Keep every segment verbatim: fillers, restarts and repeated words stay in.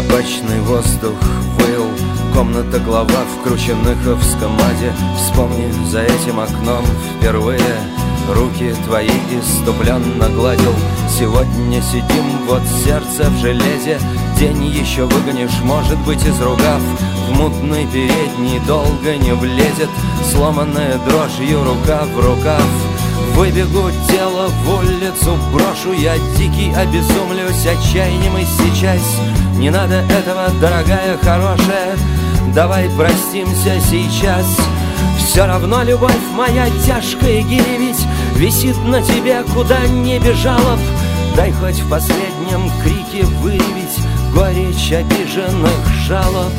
Табачный воздух выл, комната глава в крученыховском аде. Вспомни, за этим окном впервые руки твои иступленно гладил. Сегодня сидим, вот сердце в железе. День еще выгонишь, может быть, из ругав. В мутный передний долго не влезет, сломанная дрожью рука в рукав. Выбегу, тело в улицу брошу, я дикий обезумлюсь, отчаянием исчез. Не надо этого, дорогая, хорошая, давай простимся сейчас. Все равно любовь моя тяжкая гиря ведь висит на тебе, куда не бежала б. Дай хоть в последнем крике выявить горечь обиженных жалоб.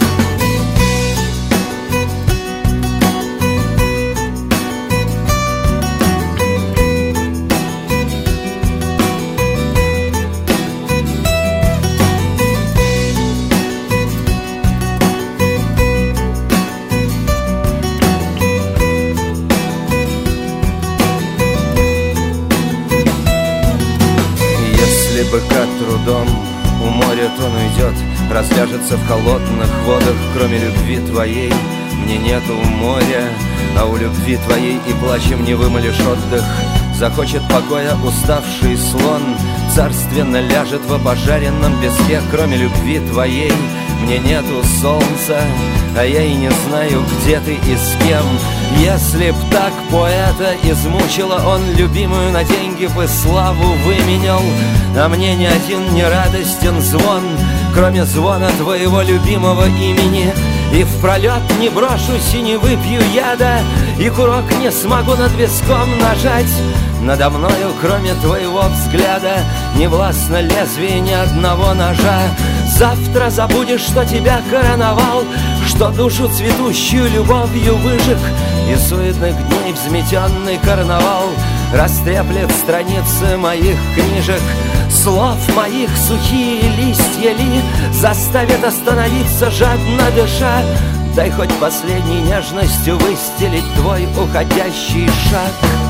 Быка трудом уморят, он уйдет, разляжется в холодных водах. Кроме любви твоей мне нету моря, а у любви твоей и плачем не вымолишь отдых. Захочет покоя уставший слон, царственно ляжет в опожаренном песке. Кроме любви твоей мне нету солнца, а я и не знаю, где ты и с кем. Если б так поэта измучила, он любимую на деньги бы славу выменял. А мне ни один не радостен звон, кроме звона твоего любимого имени. И впролет не брошусь и не выпью яда, и курок не смогу над виском нажать. Надо мною, кроме твоего взгляда, не властно лезвие ни одного ножа. Завтра забудешь, что тебя короновал, что душу цветущую любовью выжег, и суетных дней взметенный карнавал растреплет страницы моих книжек. Слов моих сухие листья ли заставят остановиться, жадно дыша. Дай хоть последней нежностью выстелить твой уходящий шаг.